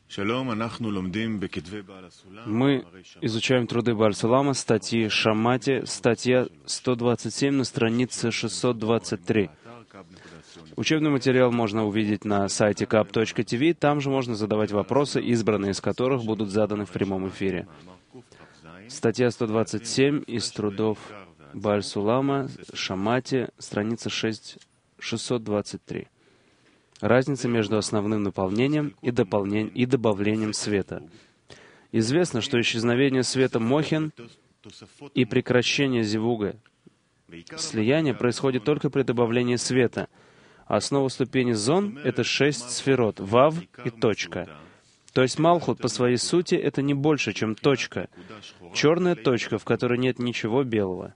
Мы изучаем труды Бааль Сулама, статьи Шамати, статья 127 на странице 623. Учебный материал можно увидеть на сайте kap.tv, там же можно задавать вопросы, избранные из которых будут заданы в прямом эфире. Статья 127 из трудов Бааль Сулама, Шамати, страница 623. Разница между основным наполнением и добавлением света. Известно, что исчезновение света мохин и прекращение зивуга, слияния, происходит только при добавлении света. Основа ступени зон — это 6 сферот, вав и точка. То есть Малхут по своей сути — это не больше, чем точка, черная точка, в которой нет ничего белого.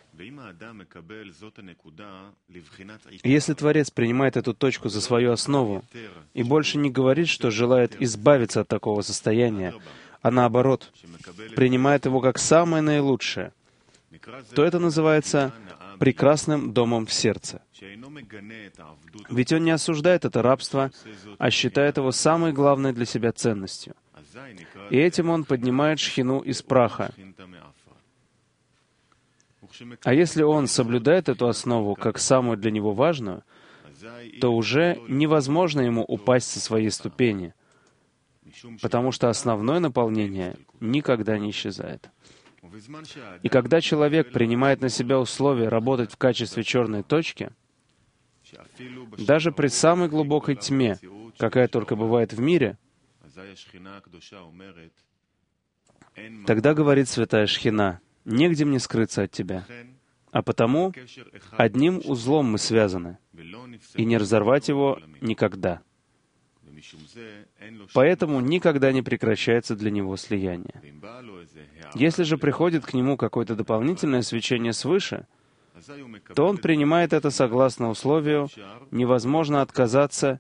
Если Творец принимает эту точку за свою основу и больше не говорит, что желает избавиться от такого состояния, а наоборот, принимает его как самое наилучшее, то это называется прекрасным домом в сердце. Ведь он не осуждает это рабство, а считает его самой главной для себя ценностью. И этим он поднимает шхину из праха. А если он соблюдает эту основу как самую для него важную, то уже невозможно ему упасть со своей ступени, потому что основное наполнение никогда не исчезает. И когда человек принимает на себя условие работать в качестве черной точки, даже при самой глубокой тьме, какая только бывает в мире, тогда говорит святая Шхина: «Негде мне скрыться от тебя, а потому одним узлом мы связаны, и не разорвать его никогда». Поэтому никогда не прекращается для него слияние. Если же приходит к нему какое-то дополнительное свечение свыше, то он принимает это согласно условию невозможно отказаться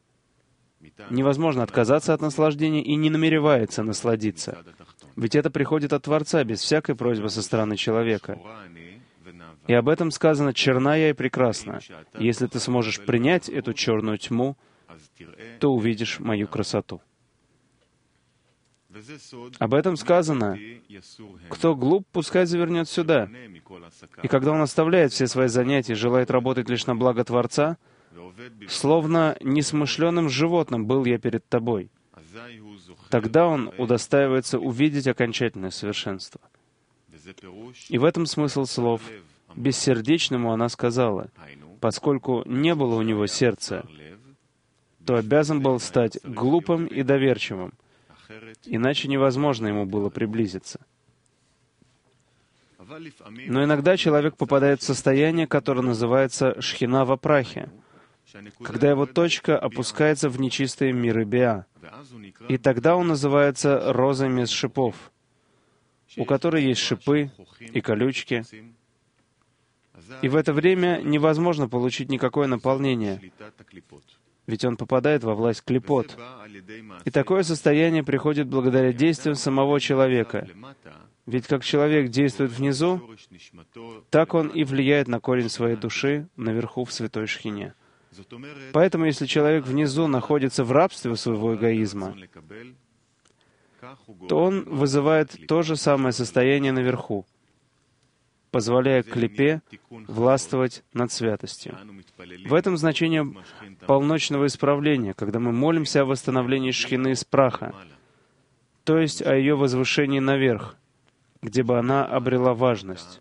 от наслаждения и не намеревается насладиться. Ведь это приходит от Творца без всякой просьбы со стороны человека. И об этом сказано: «Черна я и прекрасна. Если ты сможешь принять эту черную тьму, то увидишь мою красоту». Об этом сказано: «Кто глуп, пускай завернет сюда». И когда он оставляет все свои занятия и желает работать лишь на благо Творца, словно несмышленым животным был я перед тобой, тогда он удостаивается увидеть окончательное совершенство. И в этом смысл слов. Бессердечному она сказала: поскольку не было у него сердца, то обязан был стать глупым и доверчивым, иначе невозможно ему было приблизиться. Но иногда человек попадает в состояние, которое называется шхина во прахе, когда его точка опускается в нечистые миры Беа. И тогда он называется розой без шипов, у которой есть шипы и колючки. И в это время невозможно получить никакое наполнение, ведь он попадает во власть клипот. И такое состояние приходит благодаря действиям самого человека. Ведь как человек действует внизу, так он и влияет на корень своей души наверху в святой шхине. Поэтому, если человек внизу находится в рабстве своего эгоизма, то он вызывает то же самое состояние наверху, позволяя клипе властвовать над святостью. В этом значение полночного исправления, когда мы молимся о восстановлении шхины из праха, то есть о ее возвышении наверх, где бы она обрела важность.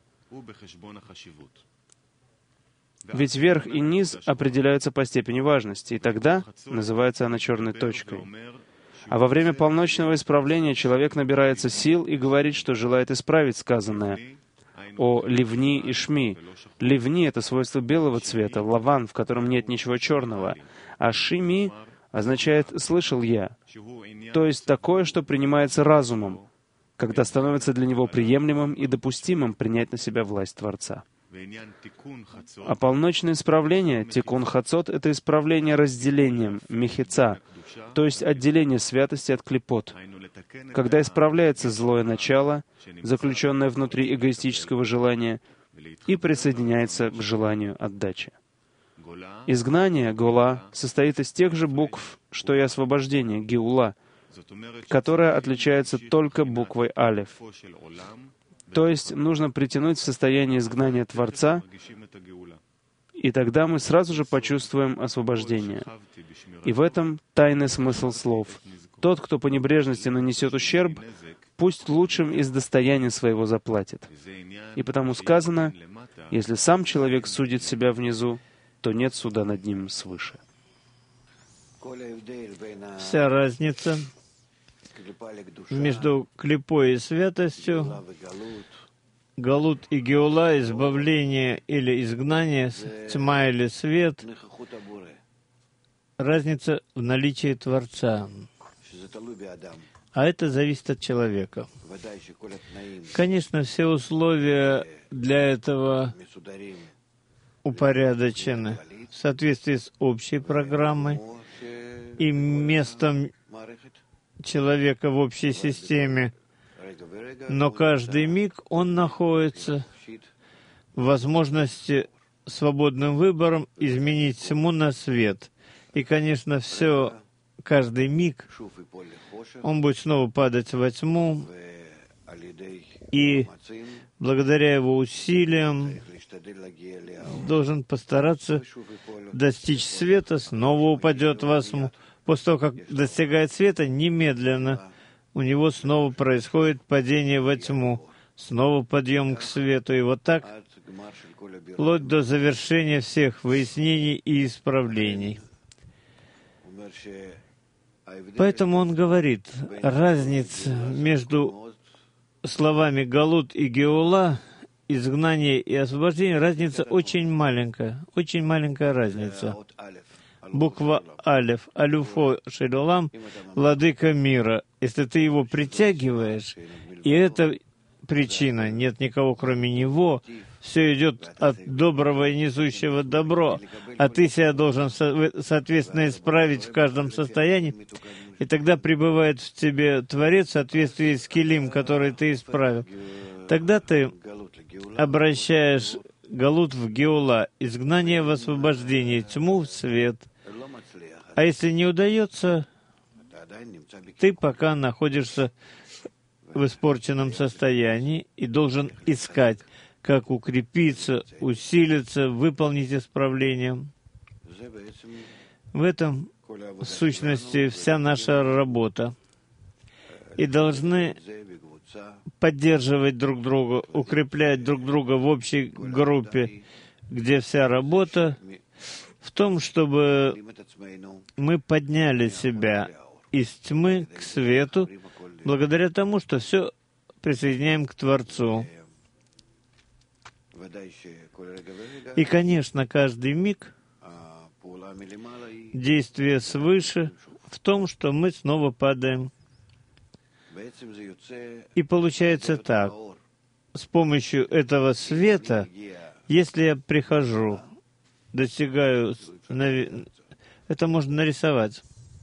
Ведь верх и низ определяются по степени важности, и тогда называется она черной точкой. А во время полночного исправления человек набирается сил и говорит, что желает исправить сказанное о ливни и шми. Ливни — это свойство белого цвета, лаван, в котором нет ничего черного, а шими означает «слышал я», то есть такое, что принимается разумом, когда становится для него приемлемым и допустимым принять на себя власть Творца. А полночное исправление, тикун хацот, это исправление разделением, мехица, то есть отделение святости от клипот, когда исправляется злое начало, заключенное внутри эгоистического желания, и присоединяется к желанию отдачи. Изгнание, гола, состоит из тех же букв, что и освобождение, геула, которая отличается только буквой алеф. То есть нужно притянуть в состояние изгнания Творца, и тогда мы сразу же почувствуем освобождение. И в этом тайный смысл слов. Тот, кто по небрежности нанесет ущерб, пусть лучшим из достояния своего заплатит. И потому сказано, если сам человек судит себя внизу, то нет суда над ним свыше. Вся разница между клипой и святостью, галут и геула, избавление или изгнание, тьма или свет, разница в наличии Творца. А это зависит от человека. Конечно, все условия для этого упорядочены в соответствии с общей программой и местом человека в общей системе. Но каждый миг он находится в возможности свободным выбором изменить тьму на свет. И, конечно, каждый миг он будет снова падать во тьму, и благодаря его усилиям должен постараться достичь света, снова упадет во тьму. После того, как достигает света, немедленно у него снова происходит падение во тьму, снова подъем к свету. И вот так, вплоть до завершения всех выяснений и исправлений. Поэтому он говорит, разница между словами «галут» и «геула», изгнание и освобождение, разница очень маленькая разница. Буква алеф, алюфо шелюлам, владыка мира. Если ты его притягиваешь, и эта причина, нет никого кроме него, все идет от доброго и несущего добро, а ты себя должен, соответственно, исправить в каждом состоянии, и тогда пребывает в тебе Творец в соответствии с килим, который ты исправил. Тогда ты обращаешь галут в геула, изгнание в освобождение, тьму в свет. А если не удается, ты пока находишься в испорченном состоянии и должен искать, как укрепиться, усилиться, выполнить исправление. В этом, в сущности, вся наша работа. И должны поддерживать друг друга, укреплять друг друга в общей группе, где вся работа в том, чтобы мы подняли себя из тьмы к свету, благодаря тому, что все присоединяем к Творцу. И, конечно, каждый миг действие свыше в том, что мы снова падаем. И получается так, с помощью этого света, если я прихожу, достигаю, это можно нарисовать.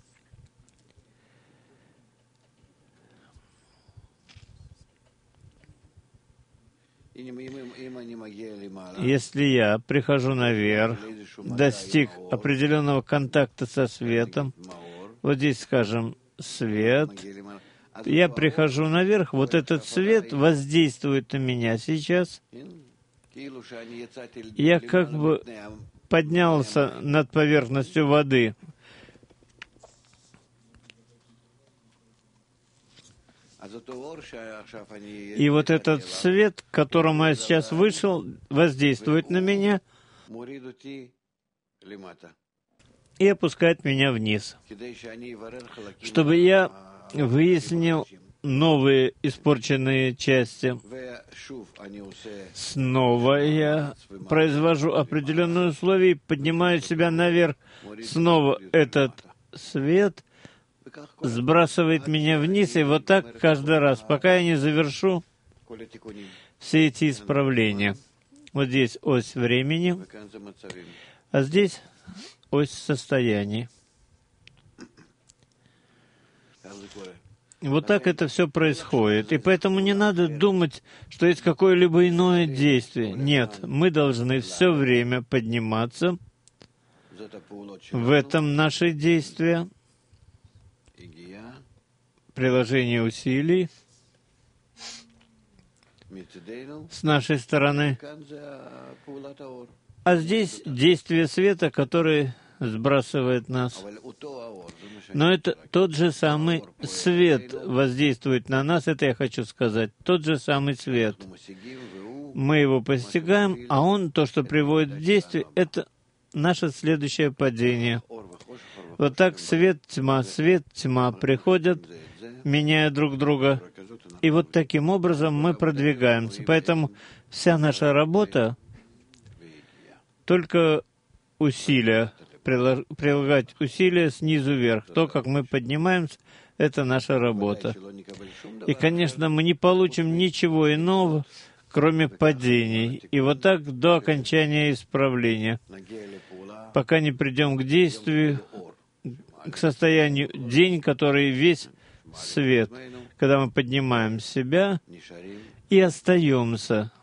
Если я прихожу наверх, достиг определенного контакта со светом, вот здесь, скажем, свет, я прихожу наверх, вот этот свет воздействует на меня сейчас. Я как бы поднялся над поверхностью воды. И вот этот свет, к которому я сейчас вышел, воздействует на меня и опускает меня вниз, чтобы я выяснил новые испорченные части. Снова я произвожу определенные условия, поднимаю себя наверх. Снова этот свет сбрасывает меня вниз, и вот так каждый раз, пока я не завершу все эти исправления. Вот здесь ось времени, а здесь ось состояний. Вот так это все происходит. И поэтому не надо думать, что есть какое-либо иное действие. Нет, мы должны все время подниматься. В этом наши действия. приложение усилий с нашей стороны, а здесь действие света, который сбрасывает нас. Но это тот же самый свет воздействует на нас, это я хочу сказать, тот же самый свет. Мы его постигаем, а он, то, что приводит в действие, это наше следующее падение. Вот так свет, тьма приходят, меняя друг друга. И вот таким образом мы продвигаемся. Поэтому вся наша работа только усилия, прилагать усилия снизу вверх. То, как мы поднимаемся, это наша работа. И, конечно, мы не получим ничего иного, кроме падений. И вот так до окончания исправления, пока не придем к действию, к состоянию день, который весь свет, когда мы поднимаем себя и остаемся.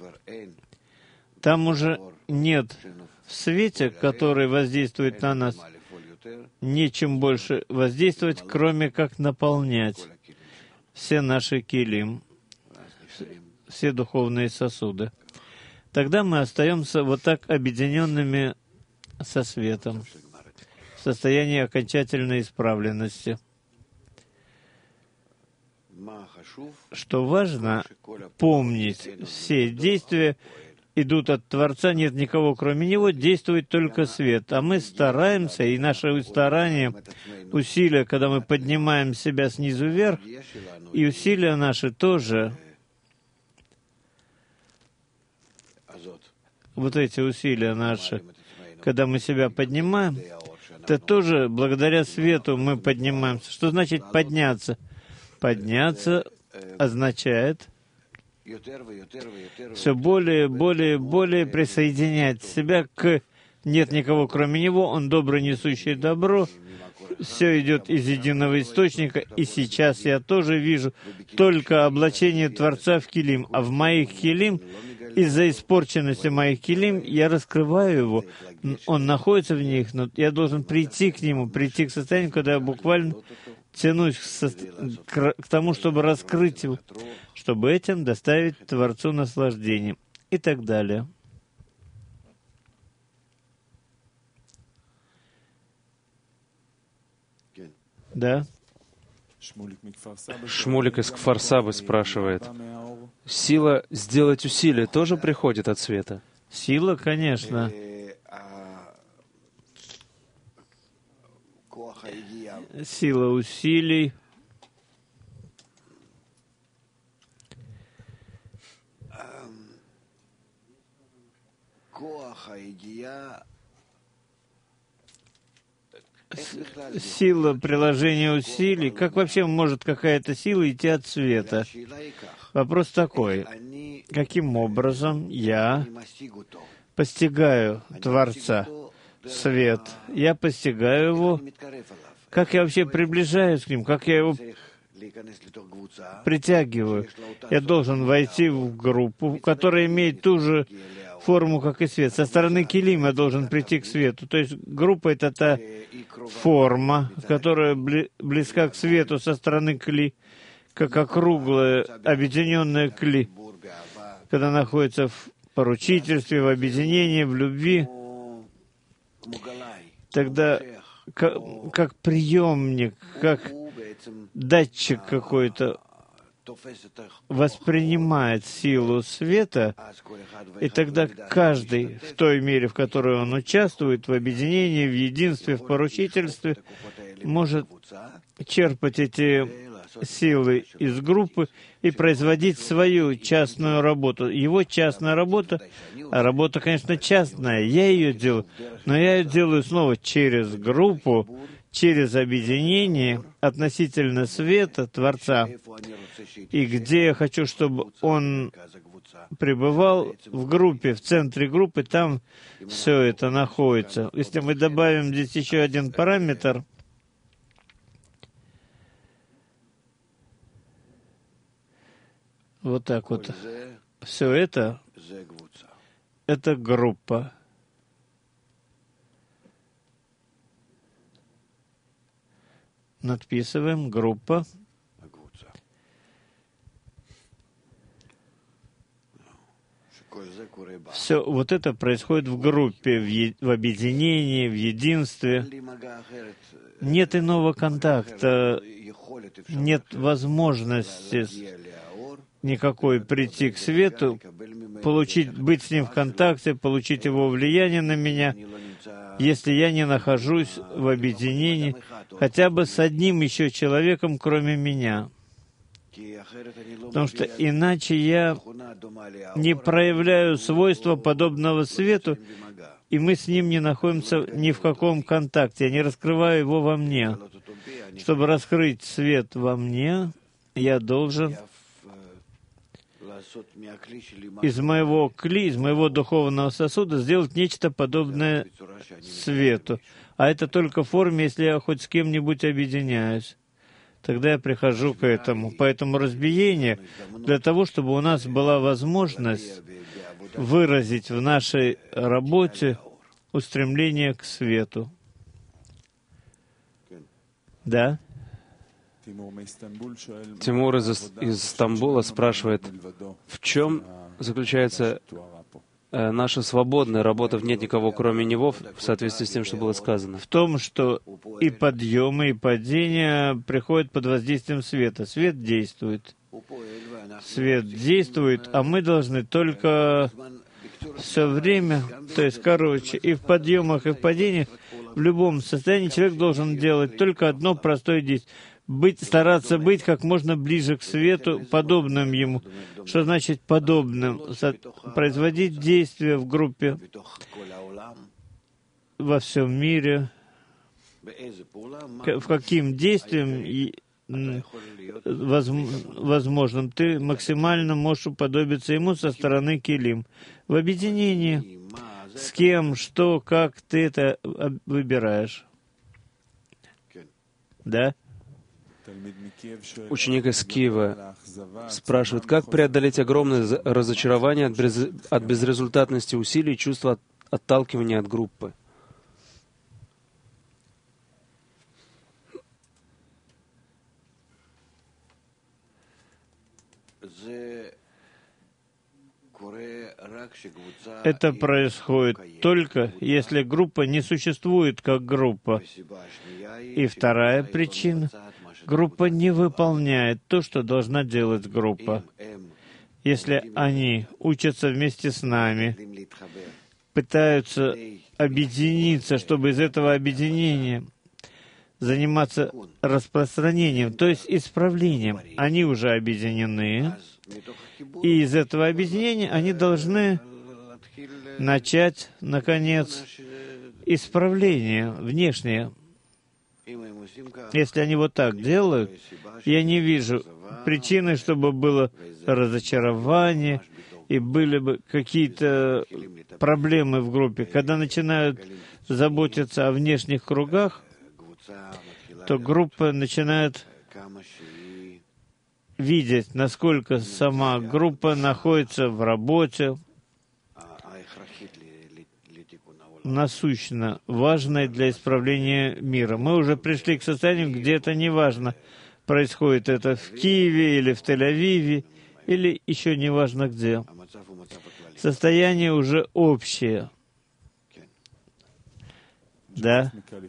Там уже нет в свете, который воздействует на нас, нечем больше воздействовать, кроме как наполнять все наши килим, все духовные сосуды. Тогда мы остаемся вот так объединенными со светом, в состоянии окончательной исправленности. Что важно, помнить, все действия идут от Творца, нет никого кроме Него, действует только свет. А мы стараемся, и наше старание, усилия, когда мы поднимаем себя снизу вверх, и усилия наши тоже, вот эти усилия наши, когда мы себя поднимаем, это тоже благодаря свету мы поднимаемся. Что значит подняться? Подняться означает все более, более присоединять себя к «нет никого кроме Него», Он добрый, несущий добро, все идет из единого источника, и сейчас я тоже вижу только облачение Творца в килим, а в моих килим, из-за испорченности моих килим, я раскрываю его, он находится в них, но я должен прийти к нему, прийти к состоянию, когда я буквально тянусь к тому, чтобы раскрыть его, чтобы этим доставить Творцу наслаждение и так далее. Да? Шмулик из Кфар-Сабы спрашивает, сила сделать усилие тоже приходит от света? Сила, конечно. Сила усилий. Сила приложения усилий. Как вообще может какая-то сила идти от света? Вопрос такой. Каким образом я постигаю Творца, свет? Я постигаю его. Как я вообще приближаюсь к ним? Как я его притягиваю? Я должен войти в группу, которая имеет ту же форму, как и свет. Со стороны килим я должен прийти к свету. То есть группа — это та форма, которая близка к свету со стороны кли, как округлая, объединенная кли, когда находится в поручительстве, в объединении, в любви. Тогда как приемник, как датчик какой-то воспринимает силу света, и тогда каждый в той мере, в которой он участвует, в объединении, в единстве, в поручительстве, может черпать эти силы из группы и производить свою частную работу. Его частная работа, а работа, конечно, частная, я ее делаю, но я ее делаю снова через группу, через объединение относительно света Творца. И где я хочу, чтобы он пребывал в группе, в центре группы, там все это находится. Если мы добавим здесь еще один параметр, вот так вот, все это группа. Надписываем группа. Все вот это происходит в группе, в объединении, в единстве. Нет иного контакта, нет возможности никакой прийти к свету, быть с ним в контакте, получить его влияние на меня, если я не нахожусь в объединении хотя бы с одним еще человеком, кроме меня. Потому что иначе я не проявляю свойства, подобного свету, и мы с ним не находимся ни в каком контакте. Я не раскрываю его во мне. Чтобы раскрыть свет во мне, я должен из моего духовного сосуда сделать нечто подобное свету. А это только в форме, если я хоть с кем-нибудь объединяюсь. Тогда я прихожу к этому. Поэтому разбиение, для того, чтобы у нас была возможность выразить в нашей работе устремление к свету. Да? Тимур из Стамбула спрашивает, в чем заключается наша свободная работа, нет никого кроме него, в соответствии с тем, что было сказано? В том, что и подъемы, и падения приходят под воздействием света. Свет действует. Свет действует, а мы должны только все время, то есть, и в подъемах, и в падениях, в любом состоянии человек должен делать только одно простое действие. Стараться быть как можно ближе к свету, подобным ему. Что значит подобным? Производить действия в группе, во всем мире. В каким действием возможным ты максимально можешь уподобиться ему со стороны Келим. В объединении. С кем, что, как ты это выбираешь. Да? Ученик из Киева спрашивает, как преодолеть огромное разочарование от безрезультатности усилий и чувство отталкивания от группы? Это происходит только, если группа не существует как группа. И вторая причина — группа не выполняет то, что должна делать группа. Если они учатся вместе с нами, пытаются объединиться, чтобы из этого объединения заниматься распространением, то есть исправлением, они уже объединены, и из этого объединения они должны начать, наконец, исправление внешнее. Если они вот так делают, я не вижу причины, чтобы было разочарование и были бы какие-то проблемы в группе. Когда начинают заботиться о внешних кругах, то группа начинает видеть, насколько сама группа находится в работе, насущно важной для исправления мира. Мы уже пришли к состоянию, где это не важно, происходит это в Киеве или в Тель-Авиве, или еще не важно где. Состояние уже общее. Да?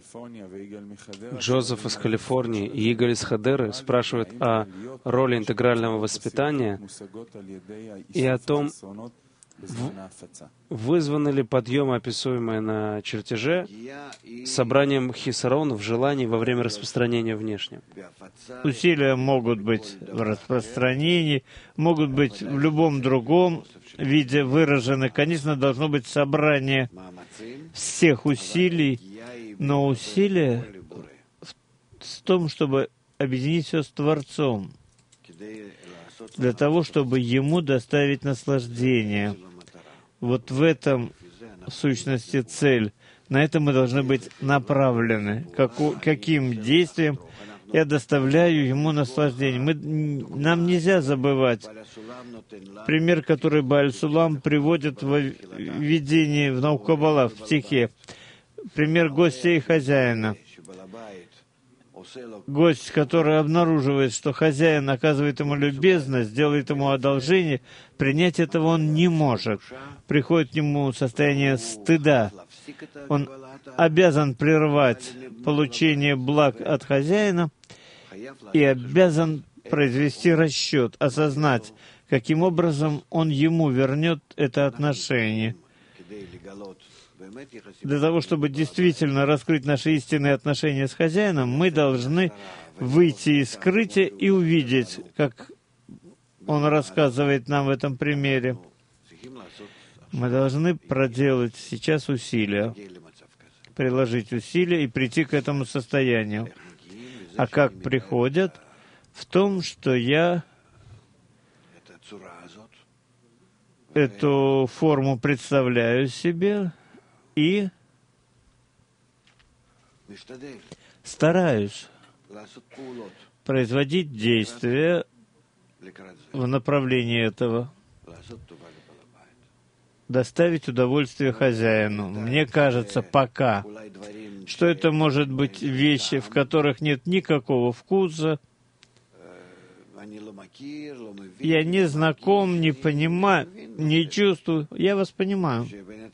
Джозеф из Калифорнии и Игаль из Хадеры спрашивают о роли интегрального воспитания и о том, вызваны ли подъемы, описуемые на чертеже, собранием хисарон в желании во время распространения внешнего. Усилия могут быть в распространении, могут быть в любом другом виде выражены. Конечно, должно быть собрание всех усилий, но усилия в том, чтобы объединить все с Творцом, для того, чтобы Ему доставить наслаждение. Вот в этом, в сущности, цель. На это мы должны быть направлены. Каким действием я доставляю Ему наслаждение. Нам нельзя забывать пример, который Бааль-Сулам приводит в видении, в науку Каббала, в стихе. Пример гостя и хозяина. гость, который обнаруживает, что хозяин оказывает ему любезность, делает ему одолжение, принять этого он не может. Приходит к нему состояние стыда. Он обязан прервать получение благ от хозяина и обязан произвести расчет, осознать, каким образом он ему вернет это отношение. Для того, чтобы действительно раскрыть наши истинные отношения с хозяином, мы должны выйти из скрытия и увидеть, как он рассказывает нам в этом примере. Мы должны проделать сейчас усилия, приложить усилия и прийти к этому состоянию. А как приходят? В том, что я эту форму представляю себе и стараюсь производить действия в направлении этого, доставить удовольствие хозяину. Мне кажется, пока, что это может быть вещи, в которых нет никакого вкуса. Я не знаком, не понимаю, не чувствую. Я вас понимаю.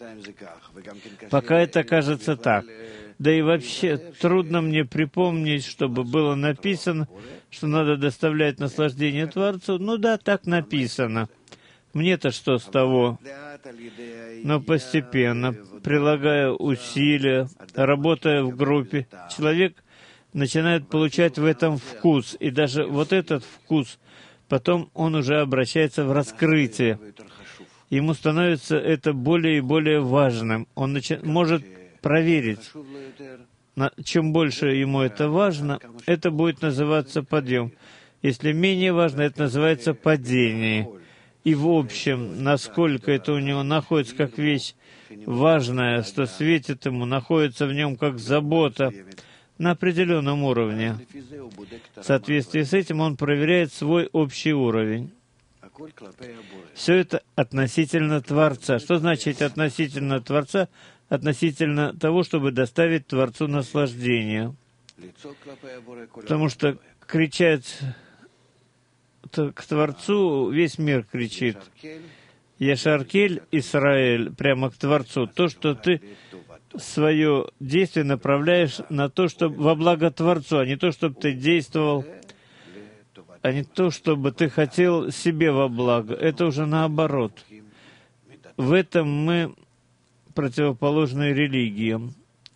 Пока это кажется так. Да и вообще трудно мне припомнить, чтобы было написано, что надо доставлять наслаждение Творцу. Ну да, так написано. Мне-то что с того? Но постепенно, прилагая усилия, работая в группе, человек начинает получать в этом вкус. И даже вот этот вкус, потом он уже обращается в раскрытие. Ему становится это более и более важным. Он может проверить. Чем больше ему это важно, это будет называться подъем. Если менее важно, это называется падение. И в общем, насколько это у него находится как вещь важная, что светит ему, находится в нем как забота, на определенном уровне. В соответствии с этим он проверяет свой общий уровень. Все это относительно Творца. Что значит относительно Творца? Относительно того, чтобы доставить Творцу наслаждение. Потому что кричать к Творцу, весь мир кричит. Яшаркель, Исраэль, прямо к Творцу. То, что ты свое действие направляешь на то, чтобы во благо Творцу, а не то, чтобы ты действовал, а не то, чтобы ты хотел себе во благо. Это уже наоборот. В этом мы противоположны религиям.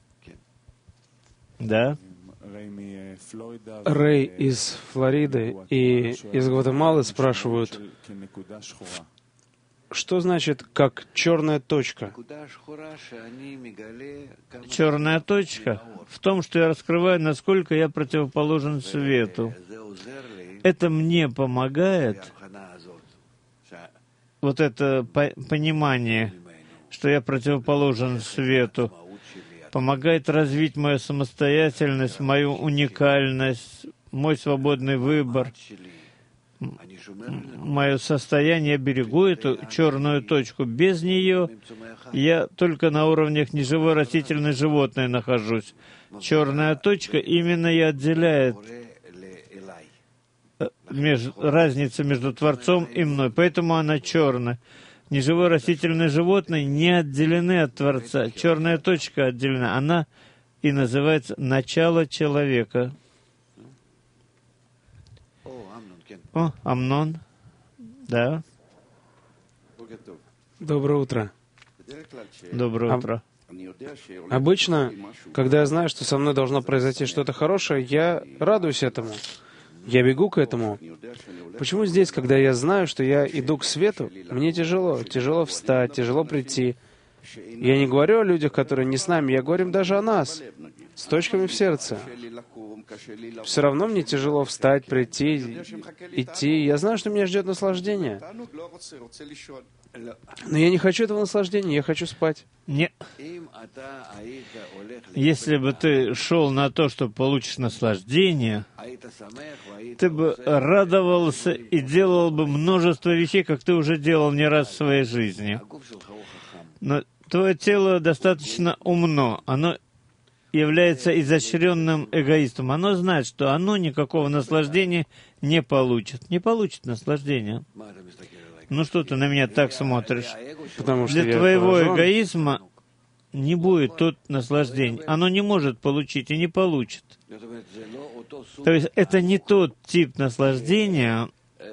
Да? Рэй из Флориды и из Гватемалы спрашивают, что значит как черная точка? Черная точка в том, что я раскрываю, насколько я противоположен свету. Это мне помогает, вот это понимание, что я противоположен свету, помогает развить мою самостоятельность, мою уникальность, мой свободный выбор, мое состояние. Я берегу эту черную точку. Без нее я только на уровнях неживой растительной животной нахожусь. Черная точка именно и отделяет разницу между Творцом и мной. Поэтому она черная. Неживое растительное животное не отделены от Творца. Черная точка отделена. Она и называется начало человека. О, Амнон. Да. Доброе утро. Доброе утро. Обычно, когда я знаю, что со мной должно произойти что-то хорошее, я радуюсь этому. Я бегу к этому. Почему здесь, когда я знаю, что я иду к свету, мне тяжело? Тяжело встать, тяжело прийти. Я не говорю о людях, которые не с нами, я говорю даже о нас, с точками в сердце. Все равно мне тяжело встать, прийти, идти. Я знаю, что меня ждет наслаждение. Но я не хочу этого наслаждения, я хочу спать. Нет. Если бы ты шел на то, что получишь наслаждение, ты бы радовался и делал бы множество вещей, как ты уже делал не раз в своей жизни. Но твое тело достаточно умно, оно является изощренным эгоистом. Оно знает, что оно никакого наслаждения не получит. Не получит наслаждения. Ну что ты на меня так смотришь? Потому что Для твоего эгоизма не будет тут наслаждения. Оно не может получить и не получит. То есть это не тот тип наслаждения,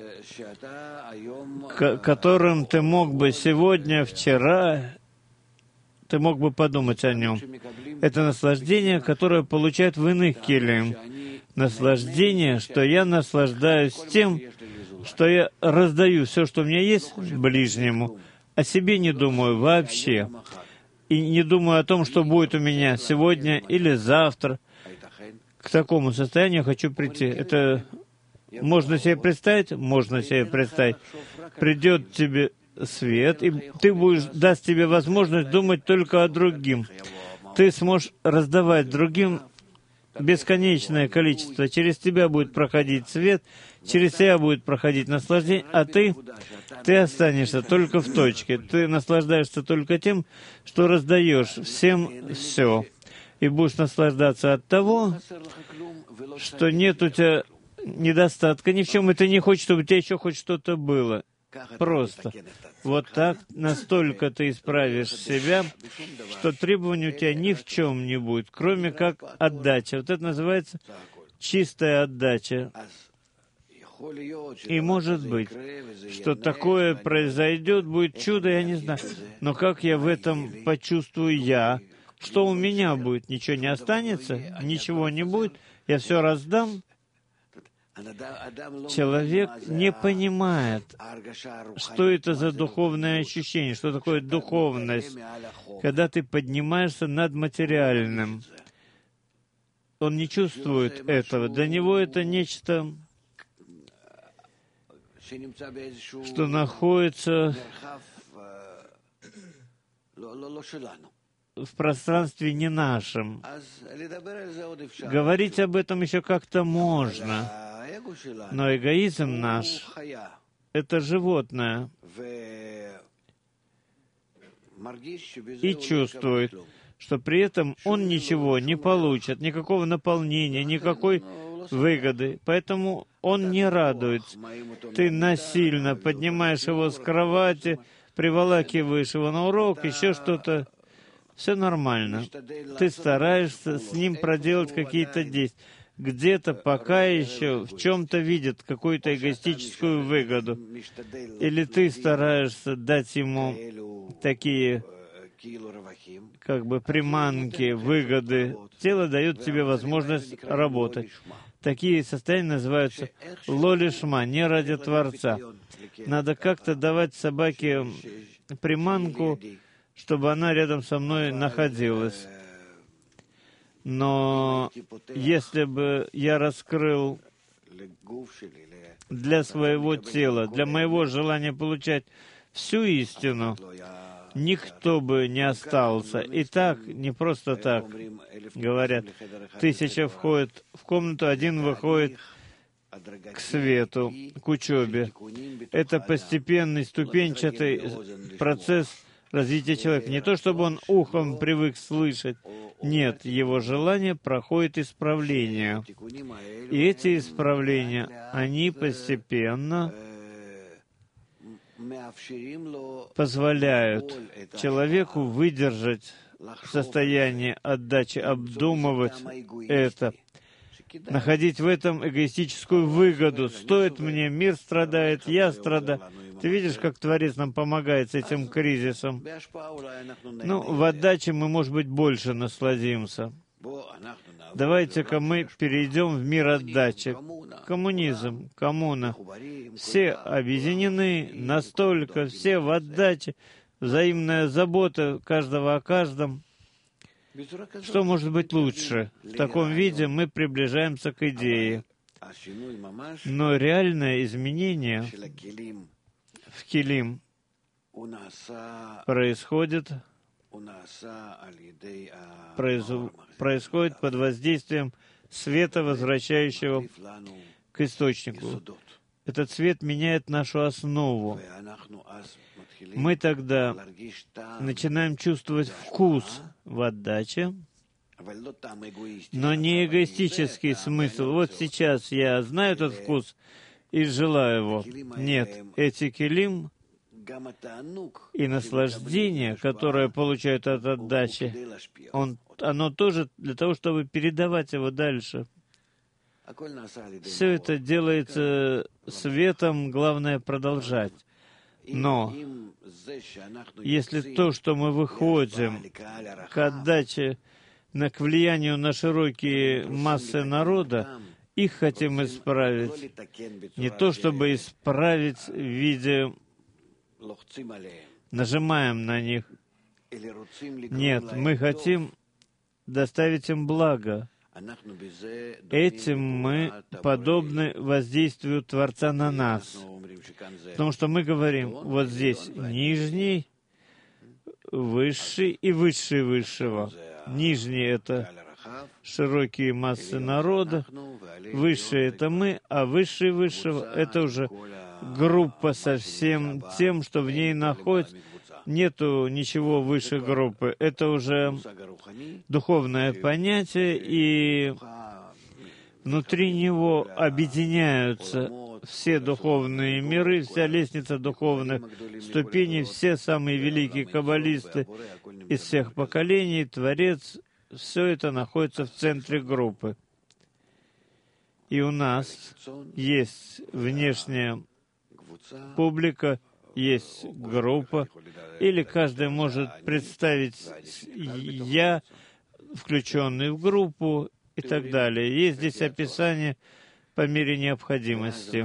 которым ты мог бы сегодня, вчера, ты мог бы подумать о нем. Это наслаждение, которое получают в иных келем. Наслаждение, что я наслаждаюсь тем, что я раздаю все, что у меня есть, ближнему. О себе не думаю вообще. И не думаю о том, что будет у меня сегодня или завтра. К такому состоянию хочу прийти. Это можно себе представить? Можно себе представить. Придет тебе свет, и ты даст тебе возможность думать только о другим. Ты сможешь раздавать другим бесконечное количество. Через тебя будет проходить свет, через тебя будет проходить наслаждение, а ты останешься только в точке. Ты наслаждаешься только тем, что раздаешь всем все. И будешь наслаждаться от того, что нет у тебя недостатка ни в чем, и ты не хочешь, чтобы у тебя еще хоть что-то было. Просто. Вот так настолько ты исправишь себя, что требований у тебя ни в чем не будет, кроме как отдача. Вот это называется чистая отдача. И может быть, что такое произойдет, будет чудо, я не знаю. Но как я в этом почувствую я? Что у меня будет? Ничего не останется? Ничего не будет? Я все раздам? Человек не понимает, что это за духовное ощущение, что такое духовность, когда ты поднимаешься над материальным. Он не чувствует этого. Для него это нечто, что находится в пространстве не нашем. Говорить об этом еще как-то можно, но эгоизм наш — это животное, и чувствует, что при этом он ничего не получит, никакого наполнения, никакой выгоды. Поэтому он не радуется. Ты насильно поднимаешь его с кровати, приволакиваешь его на урок, еще что-то. Все нормально. Ты стараешься с ним проделать какие-то действия. Где-то пока еще в чем-то видит какую-то эгоистическую выгоду. Или ты стараешься дать ему такие, как бы, приманки, выгоды. Тело дает тебе возможность работать. Такие состояния называются лолишма, не ради Творца. Надо как-то давать собаке приманку, чтобы она рядом со мной находилась. Но если бы я раскрыл для своего тела, для моего желания получать всю истину, никто бы не остался. И так, не просто так, говорят, 1000 входит в комнату, 1 выходит к свету, к учебе. Это постепенный, ступенчатый процесс развития человека. Не то, чтобы он ухом привык слышать. Нет, его желание проходит исправление. И эти исправления, они постепенно позволяют человеку выдержать состояние отдачи, обдумывать это, находить в этом эгоистическую выгоду. Стоит мне, мир страдает, я страдаю. Ты видишь, как Творец нам помогает с этим кризисом? Ну, в отдаче мы, может быть, больше насладимся. Давайте-ка мы перейдем в мир отдачи. Коммунизм, коммуна. Все объединены настолько, все в отдаче, взаимная забота каждого о каждом. Что может быть лучше? В таком виде мы приближаемся к идее. Но реальное изменение в келим происходит под воздействием света, возвращающего к источнику. Этот свет меняет нашу основу. Мы тогда начинаем чувствовать вкус в отдаче, Но не эгоистический смысл. Вот сейчас я знаю этот вкус и желаю его. Нет, эти келим и наслаждение, которое получают от отдачи, оно тоже для того, чтобы передавать его дальше. Все это делается светом, главное продолжать. Но если то, что мы выходим к отдаче, к влиянию на широкие массы народа, их хотим исправить. Не то, чтобы исправить в виде нажимаем на них. Нет, мы хотим доставить им благо. Этим мы подобны воздействию Творца на нас. Потому что мы говорим, вот здесь нижний, высший и высший высшего. Нижний — это широкие массы народа, высший — это мы, а высший высшего — это уже группа со всем тем, что в ней находится. Нету ничего выше группы. Это уже духовное понятие, и внутри него объединяются все духовные миры, вся лестница духовных ступеней, все самые великие каббалисты из всех поколений, Творец, все это находится в центре группы. И у нас есть внешняя публика, есть группа, или каждый может представить «я», включенный в группу, и так далее. Есть здесь описание по мере необходимости.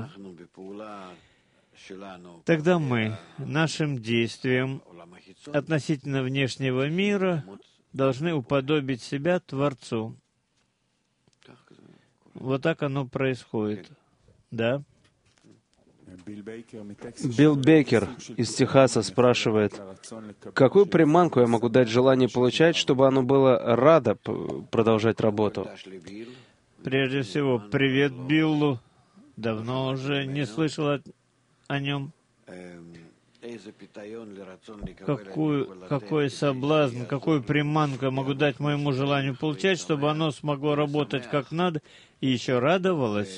Тогда мы нашим действием относительно внешнего мира должны уподобить себя Творцу. Вот так оно происходит. Да? Билл Бейкер из Техаса спрашивает, какую приманку я могу дать желание получать, чтобы оно было радо продолжать работу? Прежде всего, привет Биллу. Давно уже не слышал о нем. Какой соблазн, какую приманку я могу дать моему желанию получать, чтобы оно смогло работать как надо и еще радовалось?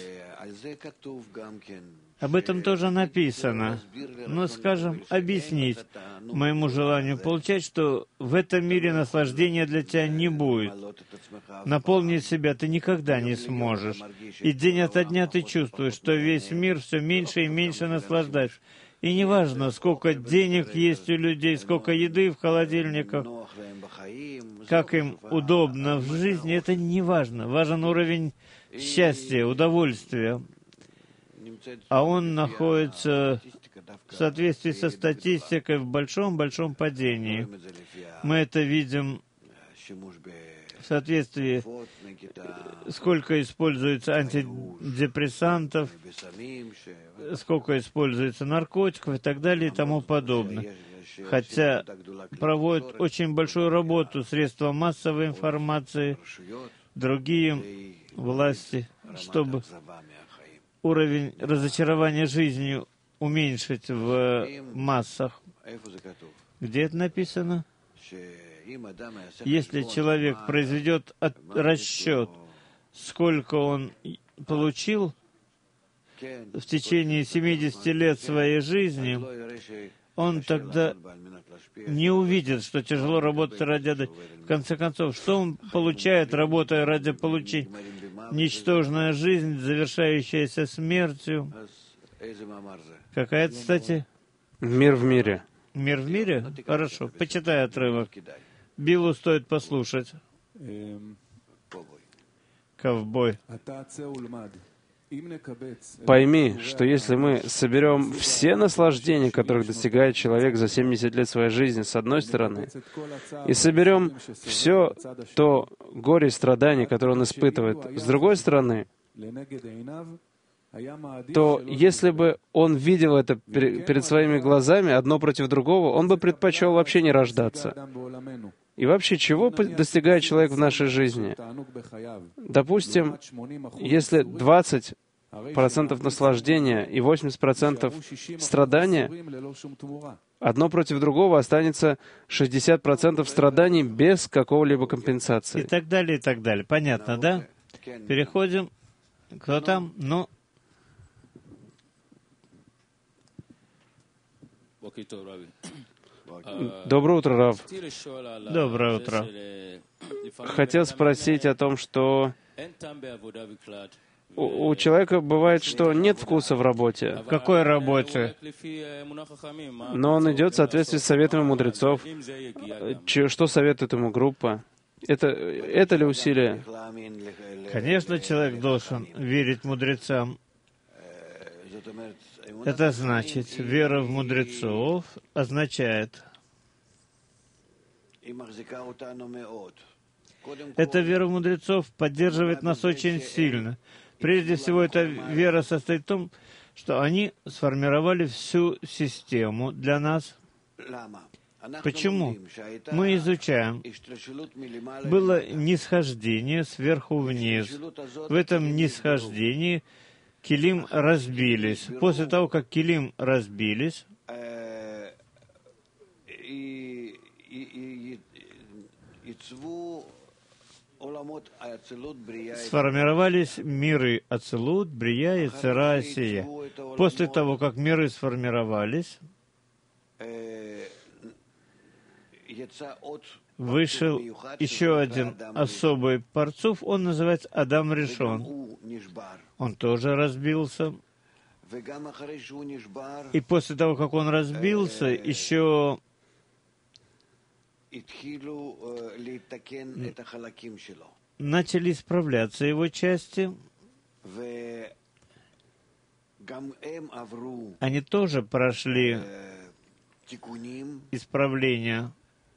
Об этом тоже написано. Но, скажем, объяснить моему желанию получать, что в этом мире наслаждения для тебя не будет. Наполнить себя ты никогда не сможешь. И день ото дня ты чувствуешь, что весь мир все меньше и меньше наслаждается. И неважно, сколько денег есть у людей, сколько еды в холодильниках, как им удобно в жизни, это не важно. Важен уровень счастья, удовольствия. А он находится в соответствии со статистикой в большом-большом падении. Мы это видим в соответствии, сколько используется антидепрессантов, сколько используется наркотиков и так далее и тому подобное. Хотя проводят очень большую работу средства массовой информации, другие власти, чтобы уровень разочарования жизнью уменьшить в массах. Где это написано? Если человек произведет расчет, сколько он получил в течение 70 лет своей жизни, он тогда не увидит, что тяжело работать ради отдачи. В конце концов, что он получает, работая ради получения? Ничтожная жизнь, завершающаяся смертью. Какая-то, кстати? Мир в мире. Мир в мире? Хорошо. Почитай отрывок. Биллу стоит послушать. Ковбой. Пойми, что если мы соберем все наслаждения, которых достигает человек за 70 лет своей жизни, с одной стороны, и соберем все то горе и страдания, которое он испытывает, с другой стороны, то если бы он видел это перед своими глазами, одно против другого, он бы предпочел вообще не рождаться. И вообще, чего достигает человек в нашей жизни? Допустим, если 20 процентов наслаждения и 80% страдания, одно против другого останется 60% страданий без какого-либо компенсации. И так далее, и так далее. Понятно, да? Переходим. Кто там? Ну. Доброе утро, Рав. Доброе утро. Хотел спросить о том, что у человека бывает, что нет вкуса в работе. В какой работе? Но он идет в соответствии с советами мудрецов. Что советует ему группа? Это ли усилие? Конечно, человек должен верить мудрецам. Это значит, вера в мудрецов означает, эта вера в мудрецов поддерживает нас очень сильно. Прежде всего, эта вера состоит в том, что они сформировали всю систему для нас. Почему? Мы изучаем. Было нисхождение сверху вниз. В этом нисхождении килим разбились. После того, как килим разбились, сформировались миры Ацилут, Брия, Ецера, Асия. После того, как миры сформировались, вышел еще один особый парцуф, он называется Адам Ришон. Он тоже разбился. И после того, как он разбился, еще начали исправляться его части. Они тоже прошли исправления,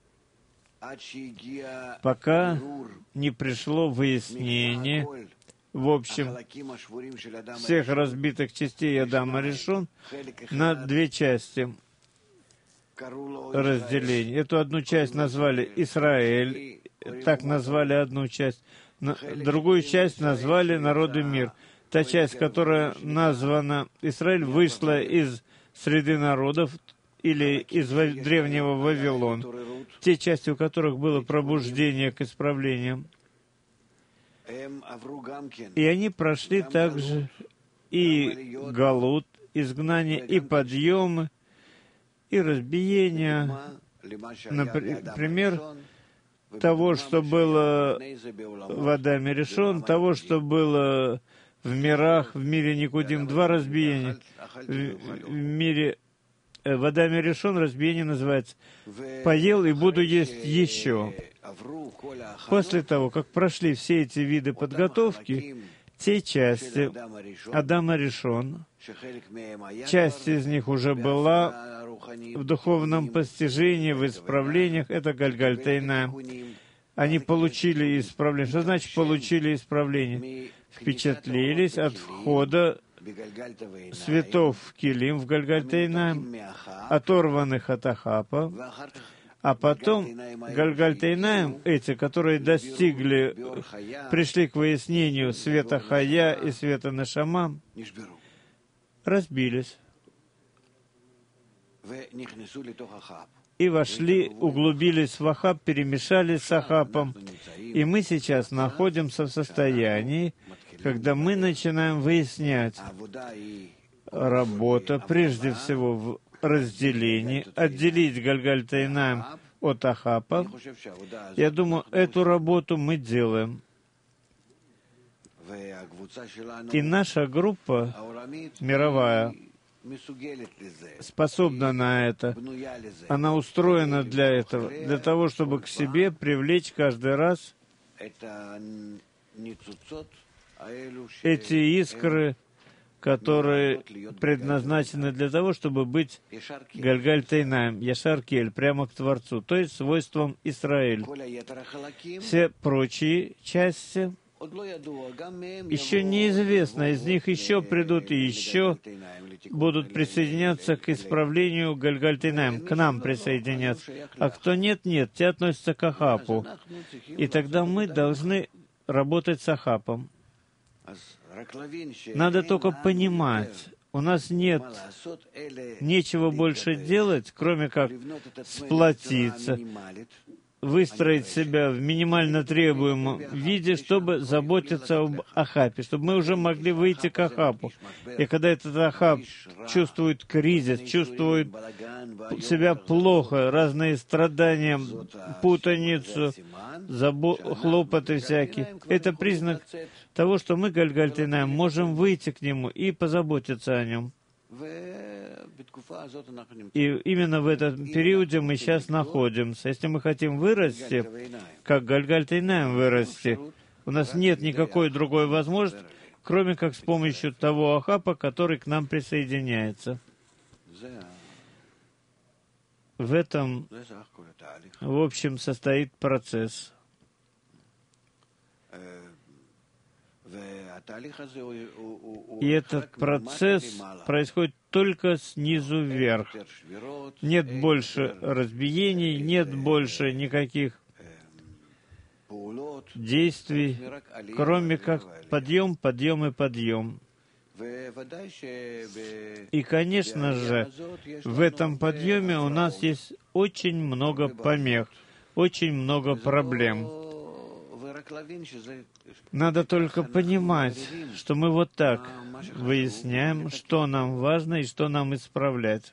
пока не пришло выяснение, в общем, всех разбитых частей Адама Ришон на две части разделения. Эту одну часть назвали Израиль, так назвали одну часть. Другую часть назвали народу мир. Та часть, которая названа Израиль, вышла из среды народов или из древнего Вавилона. Те части, у которых было пробуждение к исправлениям. И они прошли также и галут, изгнание, и подъемы, и разбиение. Например, того, что было в Адаме Ришон, того, что было в мирах, в мире Никудим, два разбиения. В Адаме Ришон разбиение называется «поел и буду есть еще». После того, как прошли все эти виды подготовки, те части Адама Ришон, часть из них уже была в духовном постижении, в исправлениях, это Гальгальтейна. Они получили исправление. Что значит получили исправление? Впечатлились от входа светов в Килим, в Гальгальтейна, оторванных от Ахапа, а потом Гальгальтейнаем, эти, которые достигли, пришли к выяснению света Хая и света Нешама, разбились и вошли, углубились в Ахап, перемешались с Ахапом. И мы сейчас находимся в состоянии, когда мы начинаем выяснять работа, прежде всего, в разделении, отделить Гальгальтейнаем от Ахапа. Я думаю, эту работу мы делаем. И наша группа мировая способна на это. Она устроена для этого, для того, чтобы к себе привлечь каждый раз эти искры, которые предназначены для того, чтобы быть Гальгальтейнаем, Яшар Кель, прямо к Творцу, то есть свойством Израиль. Все прочие части еще неизвестно, из них еще придут и еще будут присоединяться к исправлению Гальгальтейнаем, к нам присоединятся. А кто нет, нет, те относятся к Ахапу. И тогда мы должны работать с Ахапом. Надо только понимать, у нас нет нечего больше делать, кроме как сплотиться, выстроить себя в минимально требуемом виде, чтобы заботиться об Ахапе, чтобы мы уже могли выйти к Ахапу. И когда этот Ахап чувствует кризис, чувствует себя плохо, разные страдания, путаницу, хлопоты всякие, это признак того, что мы, Гальгальтейнаим, можем выйти к нему и позаботиться о нем. И именно в этом периоде мы сейчас находимся. Если мы хотим вырасти, как Гальгальтейнаим вырасти, у нас нет никакой другой возможности, кроме как с помощью того Ахапа, который к нам присоединяется. В этом, в общем, состоит процесс. И этот процесс происходит только снизу вверх. Нет больше разбиений, нет больше никаких действий, кроме как подъем, подъем и подъем. И, конечно же, в этом подъеме у нас есть очень много помех, очень много проблем. Надо только понимать, что мы вот так выясняем, что нам важно и что нам исправлять.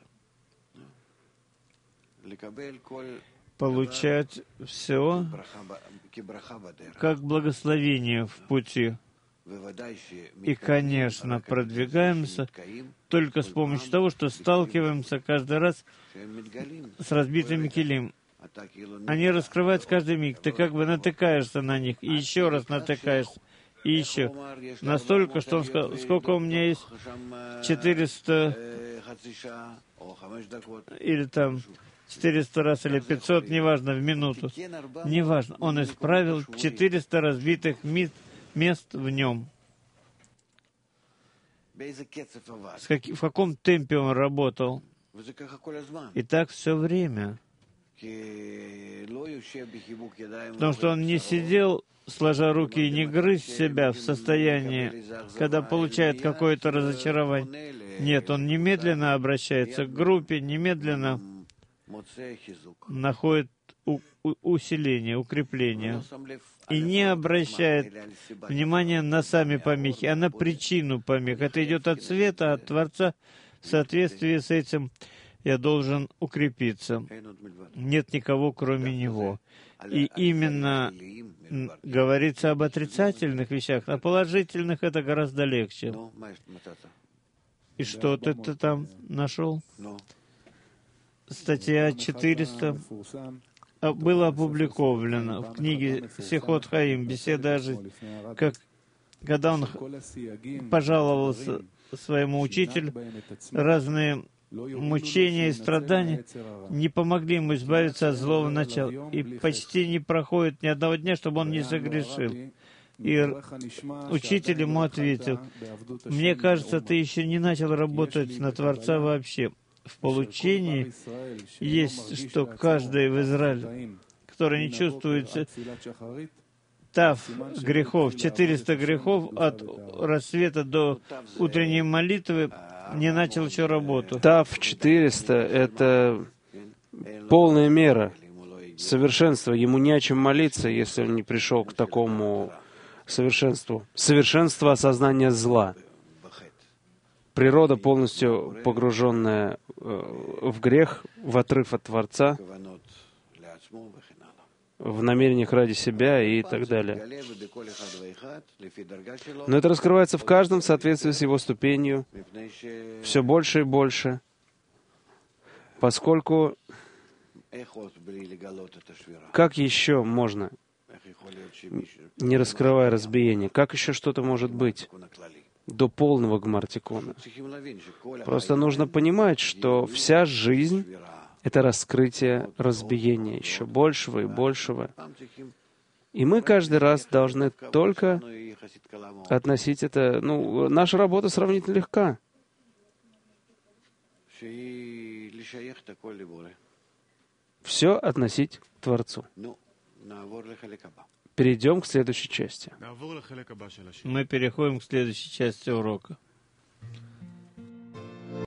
Получать все как благословение в пути. И, конечно, продвигаемся только с помощью того, что сталкиваемся каждый раз с разбитыми килим. Они раскрываются каждый миг. Ты как бы натыкаешься на них, и еще раз натыкаешься, и еще. Настолько, что он сказал, сколько у меня есть? 400 или там 400 раз или 500, неважно, в минуту. Неважно. Он исправил 400 разбитых мест в нем. В каком темпе он работал? И так все время. Потому что он не сидел, сложа руки, и не грыз себя в состоянии, когда получает какое-то разочарование. Нет, он немедленно обращается к группе, немедленно находит усиление, укрепление. И не обращает внимания на сами помехи, а на причину помех. Это идет от света, от Творца. В соответствии с этим я должен укрепиться. Нет никого, кроме Него. И именно говорится об отрицательных вещах, а положительных это гораздо легче. И что ты там нашел? Статья 400 была опубликована в книге Сихот Хаим, «Беседа о жизни», когда он пожаловался своему учителю, разные мучения и страдания не помогли ему избавиться от злого начала. И почти не проходит ни одного дня, чтобы он не согрешил. И учитель ему ответил: «Мне кажется, ты еще не начал работать на Творца вообще». В получении есть, что каждый в Израиле, который не чувствует грехов, 400 грехов от рассвета до утренней молитвы, не начал еще работу. 400 — это полная мера совершенства. Ему не о чем молиться, если он не пришел к такому совершенству. Совершенство осознания зла. Природа, полностью погруженная в грех, в отрыв от Творца, в намерениях ради себя и так далее. Но это раскрывается в каждом в соответствии с его ступенью, все больше и больше, поскольку как еще можно, не раскрывая разбиение, как еще что-то может быть до полного гмар-тикуна? Просто нужно понимать, что вся жизнь — это раскрытие разбиения еще большего и большего. И мы каждый раз должны только относить это... наша работа сравнительно легка. Все относить к Творцу. Перейдем к следующей части. Мы переходим к следующей части урока.